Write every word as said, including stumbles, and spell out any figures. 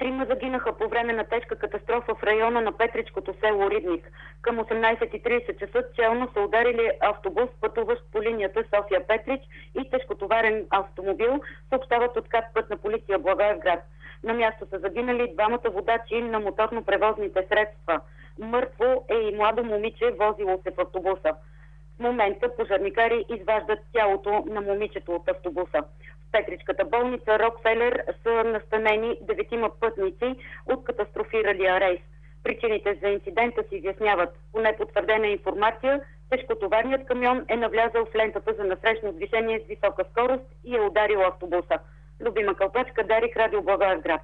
Трима загинаха по време на тежка катастрофа в района на петричкото село Рибник. Към осемнайсет и трийсет часа челно са ударили автобус, пътуващ по линията София-Петрич и тежкотоварен автомобил, съобщават от КАТ Пътна полиция Благоевград. На място са загинали двамата водачи на моторно-превозните средства. Мъртво е и младо момиче, возило се в автобуса. В момента пожарникари изваждат тялото на момичето от автобуса. В петричката болница Рокфелер са настанени деветима пътници от катастрофиралия рейс. Причините за инцидента се изясняват. По непотвърдена информация, тежкотоварният камион е навлязал в лентата за насрещно движение с висока скорост и е ударил автобуса. Любима Кълпачка, Дарик, Радио Благоевград.